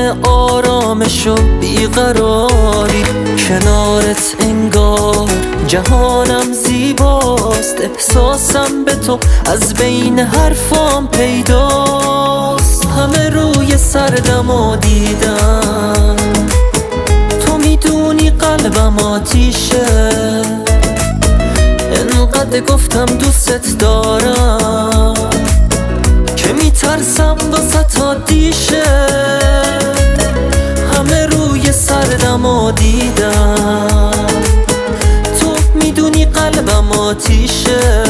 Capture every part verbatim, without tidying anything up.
آرامش و بیقراری، کنارت انگار جهانم زیباست. احساسم به تو از بین حرفام پیداست. همه روی سردم و دیدم، تو میدونی قلبم آتیشه. انقدر گفتم دوست دارم که میترسم واسه تا دیشه. همه روی سردم و دیدم، تو میدونی قلبم آتیشه.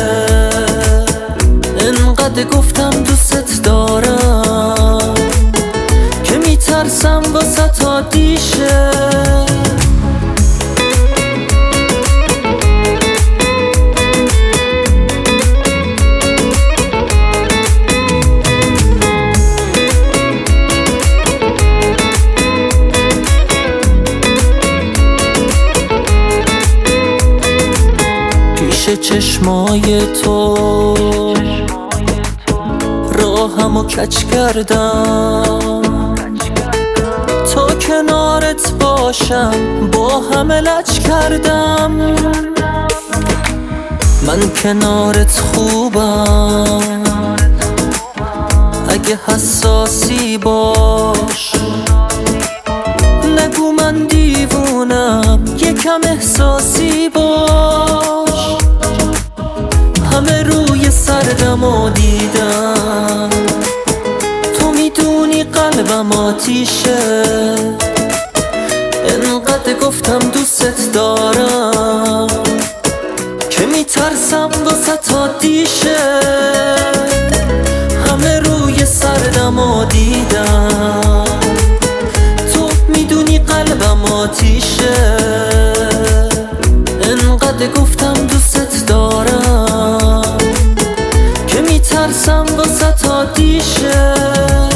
انقدر گفتم دوست دارم که میترسم واسه تا دیشه. چشمای تو راهمو کج کردم، تا کنارت باشم با همه لج کردم. من کنارت خوبم، اگه حساسی باش. نگو من دیوونم، یکم احساسی باش. همه روی سردم و دیدم، تو میدونی قلبم آتیشه. انقدر گفتم دوست دارم که میترسم واسه تا دیشه. همه روی سردم و دیدم، تو میدونی قلبم آتیشه. انقدر گفتم دوست دارم که میترسم واسه تا دیشه.